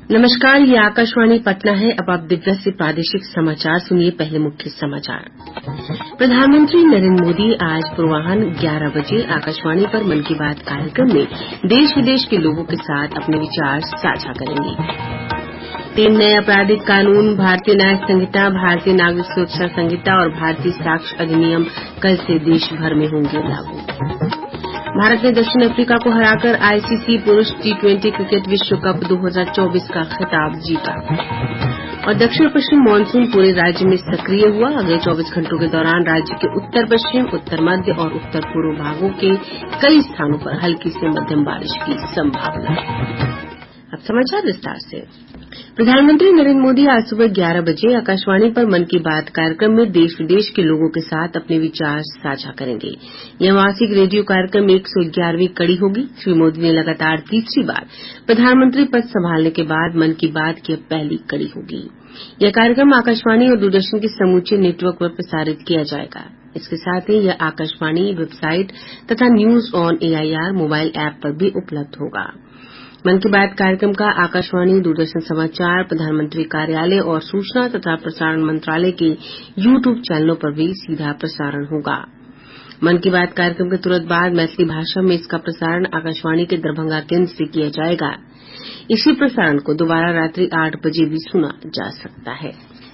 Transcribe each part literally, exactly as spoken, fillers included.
नमस्कार, ये आकाशवाणी पटना है। अब आप दिव्या से प्रादेशिक समाचार सुनिए। पहले मुख्य समाचार। प्रधानमंत्री नरेंद्र मोदी आज पूर्वाह्न ग्यारह बजे आकाशवाणी पर मन की बात कार्यक्रम में देश विदेश के लोगों के साथ अपने विचार साझा करेंगे। तीन नए आपराधिक कानून, भारतीय न्याय संहिता, भारतीय नागरिक सुरक्षा संहिता और भारतीय साक्ष्य अधिनियम कल से देश भर में होंगे लागू। भारत ने दक्षिण अफ्रीका को हराकर आईसीसी पुरुष टी ट्वेंटी क्रिकेट विश्व कप दो हज़ार चौबीस का खिताब जीता। और दक्षिण पश्चिम मानसून पूरे राज्य में सक्रिय हुआ। अगले चौबीस घंटों के दौरान राज्य के उत्तर पश्चिम, उत्तर मध्य और उत्तर पूर्व भागों के कई स्थानों पर हल्की से मध्यम बारिश की संभावना। अब समाचार विस्तार से। प्रधानमंत्री नरेंद्र मोदी आज सुबह ग्यारह बजे आकाशवाणी पर मन की बात कार्यक्रम में देश विदेश के लोगों के साथ अपने विचार साझा करेंगे। यह मासिक रेडियो कार्यक्रम एक सौ ग्यारहवीं कड़ी होगी। श्री मोदी ने लगातार तीसरी बार प्रधानमंत्री पद संभालने के बाद मन की बात की पहली कड़ी होगी। यह कार्यक्रम आकाशवाणी और दूरदर्शन के समूचे नेटवर्क पर प्रसारित किया जाएगा। इसके साथ ही यह आकाशवाणी वेबसाइट तथा news on AIR mobile app पर भी उपलब्ध होगा। मन की बात कार्यक्रम का आकाशवाणी, दूरदर्शन समाचार, प्रधानमंत्री कार्यालय और सूचना तथा प्रसारण मंत्रालय के यूट्यूब चैनलों पर भी सीधा प्रसारण होगा। मन की बात कार्यक्रम के तुरंत बाद मैथिली भाषा में इसका प्रसारण आकाशवाणी के दरभंगा केंद्र से किया जाएगा। इसी प्रसारण को दोबारा रात्रि आठ बजे भी सुना जा सकता है।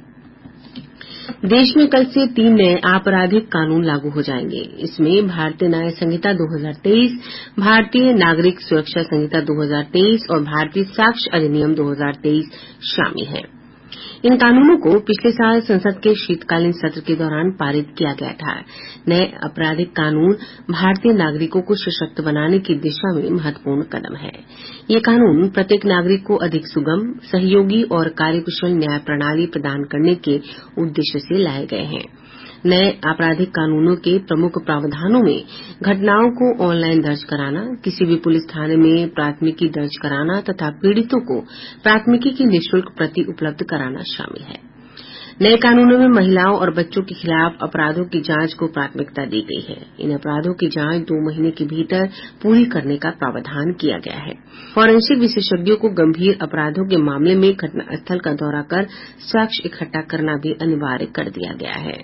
देश में कल से तीन नए आपराधिक कानून लागू हो जाएंगे। इसमें भारतीय न्याय संहिता दो हज़ार तेईस, भारतीय नागरिक सुरक्षा संहिता दो हज़ार तेईस और भारतीय साक्ष्य अधिनियम दो हज़ार तेईस शामिल हैं। इन कानूनों को पिछले साल संसद के शीतकालीन सत्र के दौरान पारित किया गया था। नए आपराधिक कानून भारतीय नागरिकों को सशक्त बनाने की दिशा में महत्वपूर्ण कदम है। ये कानून प्रत्येक नागरिक को अधिक सुगम, सहयोगी और कार्यकुशल न्याय प्रणाली प्रदान करने के उद्देश्य से लाए गए हैं। नए आपराधिक कानूनों के प्रमुख प्रावधानों में घटनाओं को ऑनलाइन दर्ज कराना, किसी भी पुलिस थाने में प्राथमिकी दर्ज कराना तथा पीड़ितों को प्राथमिकी की निःशुल्क प्रति उपलब्ध कराना शामिल है। नए कानूनों में महिलाओं और बच्चों के खिलाफ अपराधों की जांच को प्राथमिकता दी गई है। इन अपराधों की जांच दो महीने के भीतर पूरी करने का प्रावधान किया गया है। फॉरेंसिक विशेषज्ञों को गंभीर अपराधों के मामले में घटनास्थल का दौरा कर साक्ष्य इकट्ठा करना भी अनिवार्य कर दिया गया है।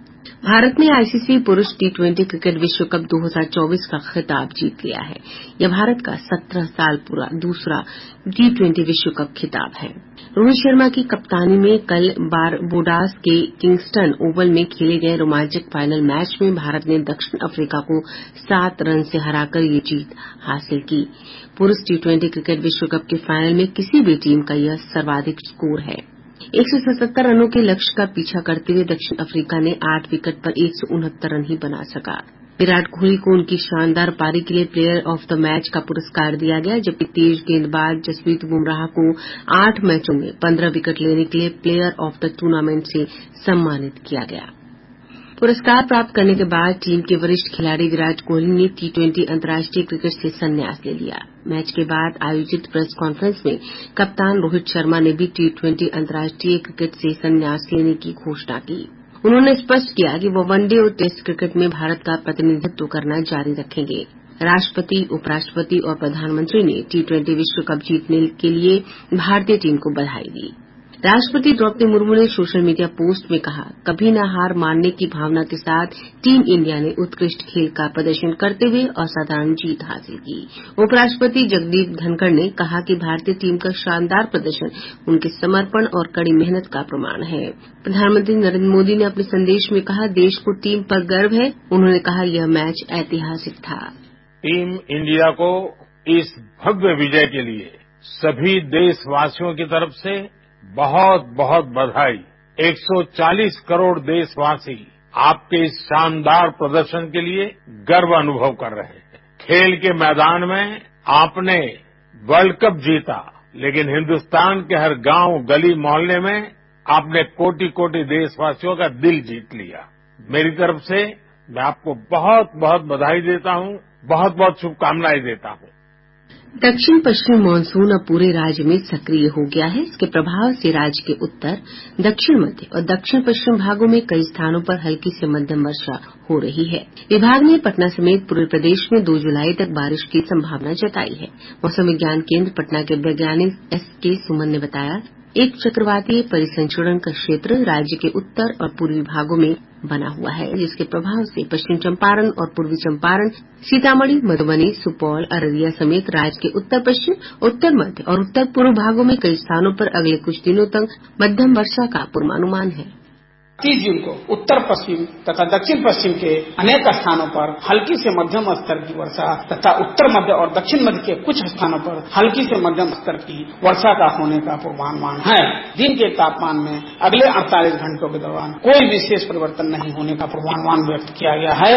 भारत ने आईसीसी पुरुष टी ट्वेंटी क्रिकेट विश्व कप दो हज़ार चौबीस का खिताब जीत लिया है। यह भारत का सत्रह साल पूरा दूसरा टी ट्वेंटी विश्व कप खिताब है। रोहित शर्मा की कप्तानी में कल बारबोडास के किंगस्टन ओवल में खेले गए रोमांचक फाइनल मैच में भारत ने दक्षिण अफ्रीका को सात रन से हराकर ये जीत हासिल की। पुरुष टी ट्वेंटी क्रिकेट विश्व कप के फाइनल में किसी भी टीम का यह सर्वाधिक स्कोर है। एक सौ सतहत्तर रनों के लक्ष्य का पीछा करते हुए दक्षिण अफ्रीका ने आठ विकेट पर एक सौ उनहत्तर रन ही बना सका। विराट कोहली को उनकी शानदार पारी के लिए प्लेयर ऑफ द मैच का पुरस्कार दिया गया, जबकि तेज गेंदबाज जसप्रीत बुमराह को आठ मैचों में पंद्रह विकेट लेने के लिए प्लेयर ऑफ द टूर्नामेंट से सम्मानित किया गया। पुरस्कार प्राप्त करने के बाद टीम के वरिष्ठ खिलाड़ी विराट कोहली ने टी ट्वेंटी अंतर्राष्ट्रीय क्रिकेट से संन्यास ले लिया। मैच के बाद आयोजित प्रेस कॉन्फ्रेंस में कप्तान रोहित शर्मा ने भी टी ट्वेंटी अंतर्राष्ट्रीय क्रिकेट से संन्यास लेने की घोषणा की। उन्होंने स्पष्ट किया कि वो वनडे और टेस्ट क्रिकेट में भारत का प्रतिनिधित्व करना जारी रखेंगे। राष्ट्रपति, उपराष्ट्रपति और प्रधानमंत्री ने टी ट्वेंटी विश्व कप जीतने के लिए भारतीय टीम को बधाई दी। राष्ट्रपति द्रौपदी मुर्मू ने सोशल मीडिया पोस्ट में कहा, कभी न हार मानने की भावना के साथ टीम इंडिया ने उत्कृष्ट खेल का प्रदर्शन करते हुए असाधारण जीत हासिल की। उपराष्ट्रपति जगदीप धनखड़ ने कहा कि भारतीय टीम का शानदार प्रदर्शन उनके समर्पण और कड़ी मेहनत का प्रमाण है। प्रधानमंत्री नरेंद्र मोदी ने अपने संदेश में कहा, देश को टीम पर गर्व है। उन्होंने कहा, यह मैच ऐतिहासिक था। टीम इंडिया को इस भव्य विजय के लिए सभी देशवासियों की तरफ से बहुत बहुत बधाई। एक सौ चालीस करोड़ देशवासी आपके इस शानदार प्रदर्शन के लिए गर्व अनुभव कर रहे हैं। खेल के मैदान में आपने वर्ल्ड कप जीता, लेकिन हिंदुस्तान के हर गांव, गली, मोहल्ले में आपने कोटि कोटि देशवासियों का दिल जीत लिया। मेरी तरफ से मैं आपको बहुत बहुत बधाई देता हूं, बहुत बहुत शुभकामनाएं देता हूं। दक्षिण पश्चिम मानसून अब पूरे राज्य में सक्रिय हो गया है। इसके प्रभाव से राज्य के उत्तर, दक्षिण मध्य और दक्षिण पश्चिम भागों में कई स्थानों पर हल्की से मध्यम वर्षा हो रही है। विभाग ने पटना समेत पूरे प्रदेश में दो जुलाई तक बारिश की संभावना जताई है। मौसम विज्ञान केंद्र पटना के वैज्ञानिक एस के सुमन ने बताया, एक चक्रवातीय परिसंचरण का क्षेत्र राज्य के उत्तर और पूर्वी भागों में बना हुआ है, जिसके प्रभाव से पश्चिम चंपारण और पूर्वी चंपारण, सीतामढ़ी, मधुबनी, सुपौल, अररिया समेत राज्य के उत्तर पश्चिम, उत्तर मध्य और उत्तर पूर्व भागों में कई स्थानों पर अगले कुछ दिनों तक मध्यम वर्षा का पूर्वानुमान है। तीस जून को उत्तर पश्चिम तथा दक्षिण पश्चिम के अनेक स्थानों पर हल्की से मध्यम स्तर की वर्षा तथा उत्तर मध्य और दक्षिण मध्य के कुछ स्थानों पर हल्की से मध्यम स्तर की वर्षा का होने का पूर्वानुमान है। दिन के तापमान में अगले अड़तालीस घंटों के दौरान कोई विशेष परिवर्तन नहीं होने का पूर्वानुमान व्यक्त किया गया है।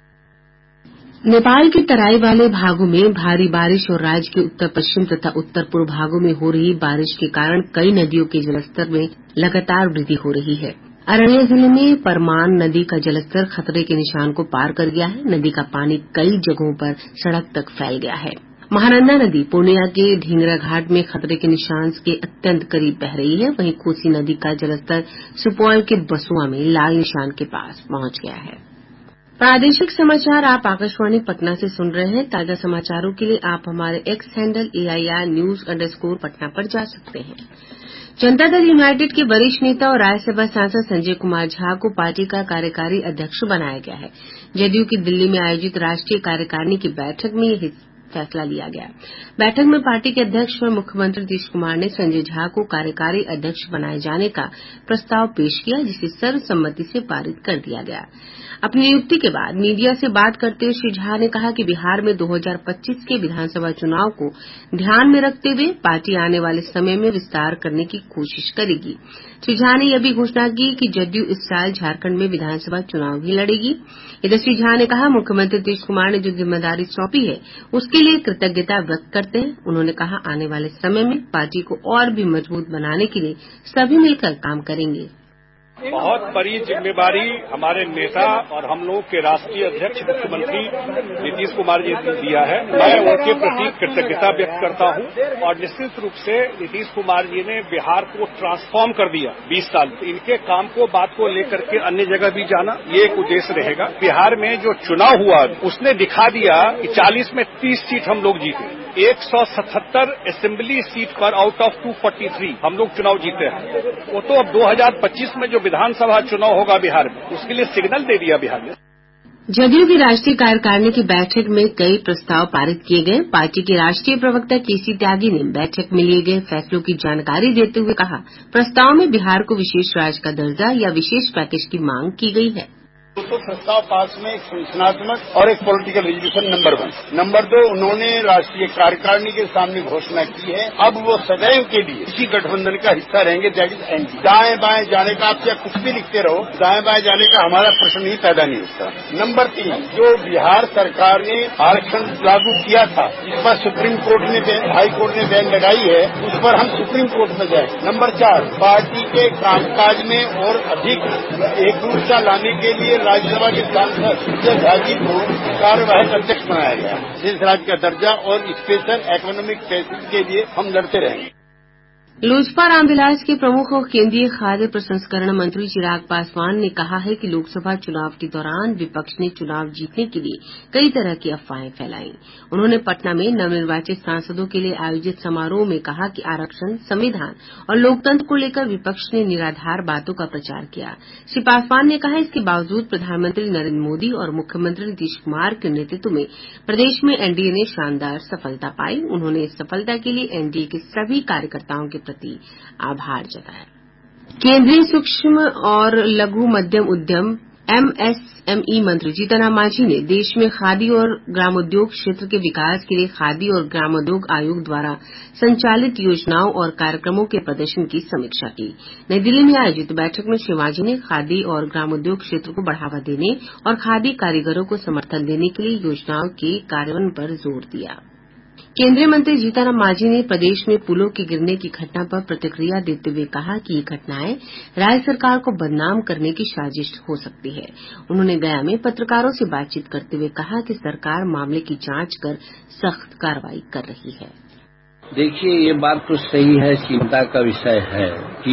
नेपाल के तराई वाले भागों में भारी बारिश और राज्य के उत्तर पश्चिम तथा उत्तर पूर्व भागों में हो रही बारिश के कारण कई नदियों के जलस्तर में लगातार वृद्धि हो रही है। अररिया जिले में परमान नदी का जलस्तर खतरे के निशान को पार कर गया है। नदी का पानी कई जगहों पर सड़क तक फैल गया है। महानंदा नदी पूर्णिया के ढींगरा घाट में खतरे के निशान के अत्यंत करीब बह रही है। वहीं कोसी नदी का जलस्तर सुपौल के बसुआ में लाल निशान के पास पहुंच गया है। प्रादेशिक समाचार आप आकाशवाणी पटना से सुन रहे हैं। ताजा समाचारों के लिए आप हमारे X handle AIR news underscore Patna पर जा सकते हैं। जनता दल यूनाइटेड के वरिष्ठ नेता और राज्यसभा सांसद संजय कुमार झा को पार्टी का कार्यकारी अध्यक्ष बनाया गया है। जदयू की दिल्ली में आयोजित राष्ट्रीय कार्यकारिणी की बैठक में यह फैसला लिया गया। बैठक में पार्टी के अध्यक्ष और मुख्यमंत्री नीतीश कुमार ने संजय झा को कार्यकारी अध्यक्ष बनाए जाने का प्रस्ताव पेश किया, जिसे सर्वसम्मति से पारित कर दिया गया। अपनी नियुक्ति के बाद मीडिया से बात करते हुए श्री झा ने कहा कि बिहार में दो हज़ार पच्चीस के विधानसभा चुनाव को ध्यान में रखते हुए पार्टी आने वाले समय में विस्तार करने की कोशिश करेगी। श्री झा ने यह भी घोषणा की कि जदयू इस साल झारखंड में विधानसभा चुनाव भी लड़ेगी। इधर श्री झा ने कहा, मुख्यमंत्री नीतीश कुमार ने जो जिम्मेदारी सौंपी है उसके लिए कृतज्ञता व्यक्त करते हैं। उन्होंने कहा, आने वाले समय में पार्टी को और भी मजबूत बनाने के लिए सभी मिलकर काम करेंगे। बहुत बड़ी जिम्मेदारी हमारे नेता और हम लोग के राष्ट्रीय अध्यक्ष मुख्यमंत्री नीतीश कुमार जी ने दिया है। मैं उनके प्रति कृतज्ञता व्यक्त करता हूं और निश्चित रूप से नीतीश कुमार जी ने बिहार को ट्रांसफॉर्म कर दिया बीस साल। इनके काम को बात को लेकर के अन्य जगह भी जाना ये एक उद्देश्य रहेगा। बिहार में जो चुनाव हुआ उसने दिखा दिया कि चालीस में तीस सीट हम लोग जीते। एक सौ सतहत्तर असेंबली सीट पर आउट ऑफ दो सौ तैंतालीस हम लोग चुनाव जीते हैं। वो तो अब दो हज़ार पच्चीस में जो विधानसभा चुनाव होगा बिहार में, उसके लिए सिग्नल दे दिया बिहार ने। जदयू की राष्ट्रीय कार्यकारिणी की बैठक में कई प्रस्ताव पारित किए गए। पार्टी के राष्ट्रीय प्रवक्ता केसी त्यागी ने बैठक में लिए गए फैसलों की जानकारी देते हुए कहा, प्रस्ताव में बिहार को विशेष राज्य का दर्जा या विशेष पैकेज की मांग की गई है। तो प्रस्ताव पास में एक सूचनात्मक और एक political resolution number one. Number दो, उन्होंने राष्ट्रीय कार्यकारिणी के सामने घोषणा की है अब वो सदैव के लिए इसी गठबंधन का हिस्सा रहेंगे, दैट इज एनडीए। दाएं बाएं जाने का आप चाहे कुछ भी लिखते रहो, दाएं बाएं जाने का हमारा प्रश्न ही पैदा नहीं होता। नंबर तीन, जो बिहार सरकार ने आरक्षण लागू किया था, जिस पर सुप्रीम कोर्ट ने हाई कोर्ट ने बैन लगाई है, उस पर हम सुप्रीम कोर्ट में जाए। नंबर चार, पार्टी के कामकाज में और अधिक एकरूपता लाने के लिए राज्यसभा के सांसद संजय झा जी को कार्यवाहक अध्यक्ष बनाया गया। विशेष राज्य का दर्जा और स्पेशल इकोनॉमिक पैकेज के लिए हम लड़ते रहेंगे। लोजपा रामविलास के प्रमुख और केंद्रीय खाद्य प्रसंस्करण मंत्री चिराग पासवान ने कहा है कि लोकसभा चुनाव के दौरान विपक्ष ने चुनाव जीतने के लिए कई तरह की अफवाहें फैलाई। उन्होंने पटना में नवनिर्वाचित सांसदों के लिए आयोजित समारोह में कहा कि आरक्षण, संविधान और लोकतंत्र को लेकर विपक्ष ने निराधार बातों का प्रचार किया। श्री पासवान ने कहा, इसके बावजूद प्रधानमंत्री नरेंद्र मोदी और मुख्यमंत्री नीतीश कुमार के नेतृत्व में प्रदेश में एनडीए ने शानदार सफलता पाई। उन्होंने इस सफलता के लिए एनडीए के सभी कार्यकर्ताओं के प्रति आभार जताया। केंद्रीय सूक्ष्म और लघु मध्यम उद्यम एमएसएमई मंत्री जीतन राम मांझी ने देश में खादी और ग्रामोद्योग क्षेत्र के विकास के लिए खादी और ग्रामोद्योग आयोग द्वारा संचालित योजनाओं और कार्यक्रमों के प्रदर्शन की समीक्षा की। नई दिल्ली में आयोजित बैठक में श्री मांझी ने खादी और ग्रामोद्योग क्षेत्र को बढ़ावा देने और खादी कारीगरों को समर्थन देने के लिए योजनाओं के कार्यान्वयन पर जोर दिया। केंद्रीय मंत्री जीतन राम मांझी ने प्रदेश में पुलों के गिरने की घटना पर प्रतिक्रिया देते हुए कहा कि ये घटनाएं राज्य सरकार को बदनाम करने की साजिश हो सकती है। उन्होंने गया में पत्रकारों से बातचीत करते हुए कहा कि सरकार मामले की जांच कर सख्त कार्रवाई कर रही है। देखिए, ये बात तो सही है, चिंता का विषय है कि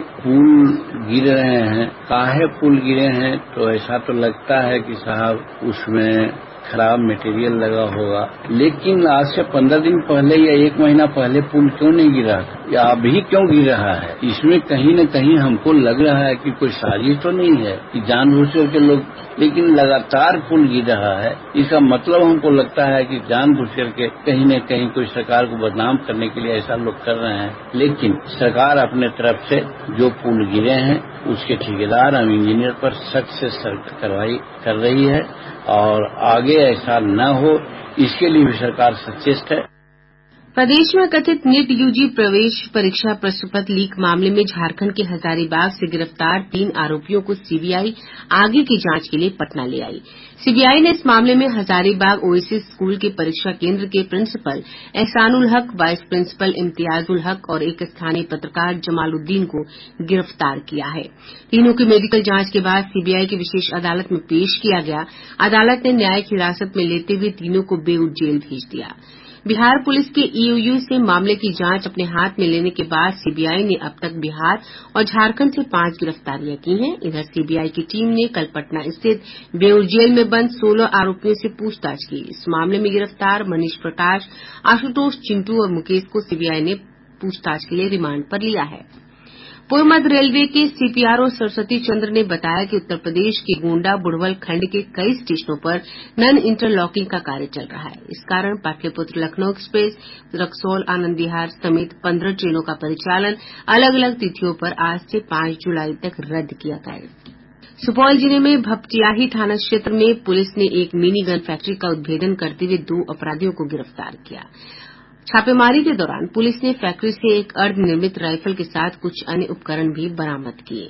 पुल गिर रहे हैं। काहे पुल गिरे हैं तो ऐसा तो लगता है कि साहब उसमें खराब मटेरियल लगा होगा, लेकिन आज से पंद्रह दिन पहले या एक महीना पहले पुल क्यों नहीं गिरा था या अभी क्यों गिर रहा है? इसमें कहीं न कहीं हमको लग रहा है कि कोई साजिश तो नहीं है कि जानबूझ के लोग, लेकिन लगातार पुल गिर रहा है। इसका मतलब हमको लगता है कि जानबूझ करके कहीं न कहीं कोई सरकार को बदनाम करने के लिए ऐसा लोग कर रहे हैं। लेकिन सरकार अपने तरफ से जो पुल गिरे हैं उसके ठेकेदार और इंजीनियर पर सख्त से सख्त कार्रवाई कर रही है और आगे ऐसा न हो इसके लिए भी सरकार सचेत है। प्रदेश में कथित नीट यूजी प्रवेश परीक्षा प्रश्न पत्र लीक मामले में झारखंड के हजारीबाग से गिरफ्तार तीन आरोपियों को सीबीआई आगे की जांच के लिए पटना ले आई। सीबीआई ने इस मामले में हजारीबाग ओएसिस स्कूल के परीक्षा केंद्र के प्रिंसिपल एहसानुल हक, वाइस प्रिंसिपल इम्तियाजुल हक और एक स्थानीय पत्रकार जमालुद्दीन को गिरफ्तार किया है। तीनों की मेडिकल जांच के बाद सीबीआई की विशेष अदालत में पेश किया गया। अदालत ने न्यायिक हिरासत में लेते हुए तीनों को बेऊर जेल भेज दिया। बिहार पुलिस के ईओयू से मामले की जांच अपने हाथ में लेने के बाद सीबीआई ने अब तक बिहार और झारखंड से पांच गिरफ्तारियां की हैं। इधर सीबीआई की टीम ने कल पटना स्थित बेऊर जेल में बंद सोलह आरोपियों से पूछताछ की। इस मामले में गिरफ्तार मनीष प्रकाश, आशुतोष चिंटू और मुकेश को सीबीआई ने पूछताछ के लिए रिमांड पर लिया है। पूर्व मध्य रेलवे के सीपीआरओ सरस्वती चंद्र ने बताया कि उत्तर प्रदेश के गोंडा बुढ़वल खंड के कई स्टेशनों पर नन इंटरलॉकिंग का कार्य चल रहा है। इस कारण पाटलिपुत्र लखनऊ एक्सप्रेस, रक्सौल आनंद विहार समेत पंद्रह ट्रेनों का परिचालन अलग अलग तिथियों पर आज से पांच जुलाई तक रद्द किया गया है। सुपौल जिले में भपटियाही थाना क्षेत्र में पुलिस ने एक मिनी गन फैक्ट्री का उद्भेदन करते हुए दो अपराधियों को गिरफ्तार किया। छापेमारी के दौरान पुलिस ने फैक्ट्री से एक अर्धनिर्मित राइफल के साथ कुछ अन्य उपकरण भी बरामद किए।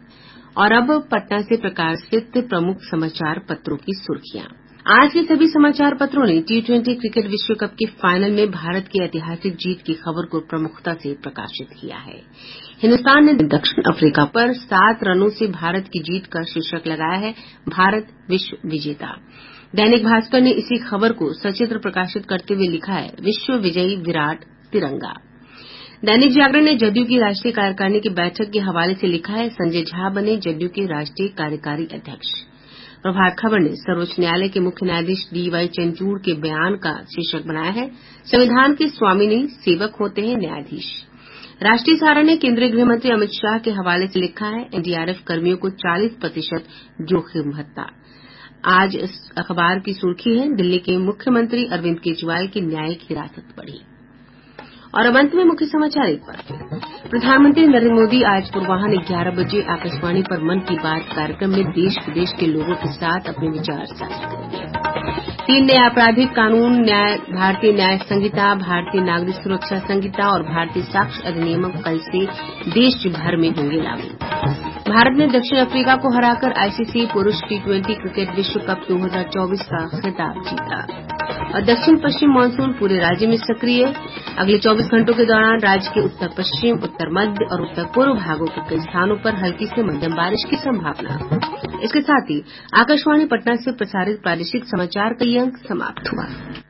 और अब पटना से प्रकाशित प्रमुख समाचार पत्रों की सुर्खियां। आज के सभी समाचार पत्रों ने टी ट्वेंटी क्रिकेट विश्व कप के फाइनल में भारत की ऐतिहासिक जीत की खबर को प्रमुखता से प्रकाशित किया है। हिन्दुस्तान ने दक्षिण अफ्रीका पर सात रनों से भारत की जीत का शीर्षक लगाया है, भारत विश्व विजेता। दैनिक भास्कर ने इसी खबर को सचित्र प्रकाशित करते हुए लिखा है, विश्व विजयी विराट तिरंगा। दैनिक जागरण ने जदयू की राष्ट्रीय कार्यकारिणी की बैठक के हवाले से लिखा है, संजय झा बने जदयू के राष्ट्रीय कार्यकारी अध्यक्ष। प्रभात खबर ने सर्वोच्च न्यायालय के मुख्य न्यायाधीश डी वाई चंद्रचूड़ के बयान का शीर्षक बनाया है, संविधान के स्वामी नहीं सेवक होते हैं न्यायाधीश। राष्ट्रीय सहारा ने केंद्रीय गृह मंत्री अमित शाह के हवाले से लिखा है, एनडीआरएफ कर्मियों को चालीस प्रतिशत जोखिम भत्ता। आज इस अखबार की सुर्खी है, दिल्ली के मुख्यमंत्री अरविंद केजरीवाल की न्यायिक हिरासत बढ़ी। और अब अंत में मुख्य समाचार एक बार। प्रधानमंत्री नरेंद्र मोदी आज पूर्वाह्न ग्यारह बजे आकाशवाणी पर मन की बात कार्यक्रम में देश विदेश के लोगों के साथ अपने विचार साझा करेंगे। तीन नए आपराधिक कानून, न्याय भारतीय न्याय संहिता, भारतीय नागरिक सुरक्षा संहिता और भारतीय साक्ष्य अधिनियम कल से देश भर में होंगे लागू। भारत ने दक्षिण अफ्रीका को हराकर आईसीसी पुरुष टी ट्वेंटी क्रिकेट विश्व कप दो हजार चौबीस का खिताब जीता। और दक्षिण पश्चिम मानसून पूरे राज्य में सक्रिय, अगले चौबीस घंटों के दौरान राज्य के उत्तर पश्चिम, उत्तर मध्य और उत्तर पूर्व भागों के कई स्थानों पर हल्की से मध्यम बारिश की संभावना। इसके साथ ही आकाशवाणी पटना से प्रसारित प्रादेशिक समाचार का ये अंक समाप्त हुआ।